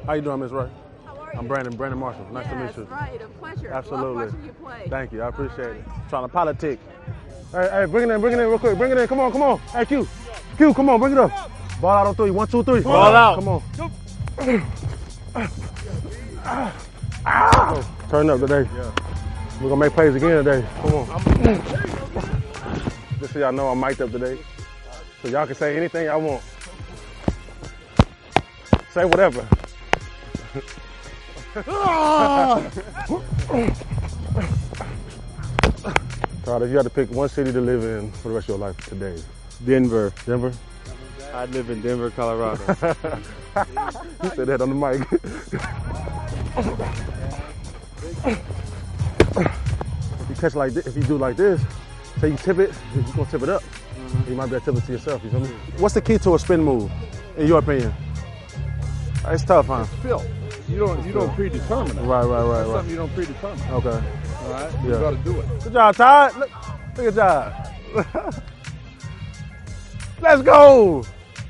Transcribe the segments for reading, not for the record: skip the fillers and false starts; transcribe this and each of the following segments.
How you doing, Miss Ray? How are you? I'm Brandon Marshall. Nice to meet you. Right, a pleasure. Absolutely. Love watching you play. Thank you, I appreciate it. Trying to politic. Hey, bring it in real quick. Bring it in, come on. Hey, Q, come on, bring it up. Ball out on 3, 1, 2, 3. Ball out. Come on. Turn up today. Yeah. We're gonna make plays again today. Come on. Just so y'all know I'm mic'd up today. So y'all can say anything y'all want. Say whatever. Todd, if you had to pick one city to live in for the rest of your life today. Denver. Denver? I live in Denver, Colorado. You said that on the mic. If you catch like this, if you do like this, say you tip it, you're gonna tip it up. You might be able to tip it to yourself, you feel me? What's the key to a spin move, in your opinion? It's tough, huh? Phil, you don't predetermine it. Right. That's something you don't predetermine. Okay. All right? You Yeah. got to do it. Good job, Todd. Look at job. Let's go.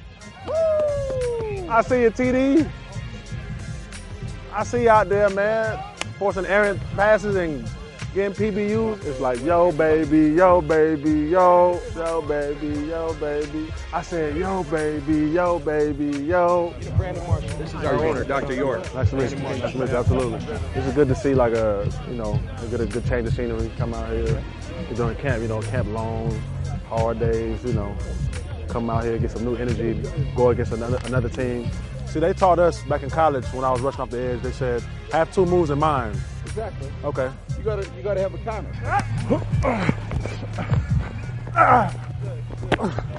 I see you, TD. I see you out there, man, forcing errant passes and getting PBUs. It's like, yo, baby, yo, baby, yo, baby, yo, baby. I said, yo, baby, yo, baby, yo. Brandon Marshall. This is our owner, Dr. York. Nice to meet you. Nice to meet you. Absolutely. It's good to see like a good change of scenery. Come out here. You're doing camp, camp long, hard days, come out here, get some new energy, go against another team. See, they taught us back in college when I was rushing off the edge, they said, have 2 moves in mind. Exactly. Okay. You gotta have a counter.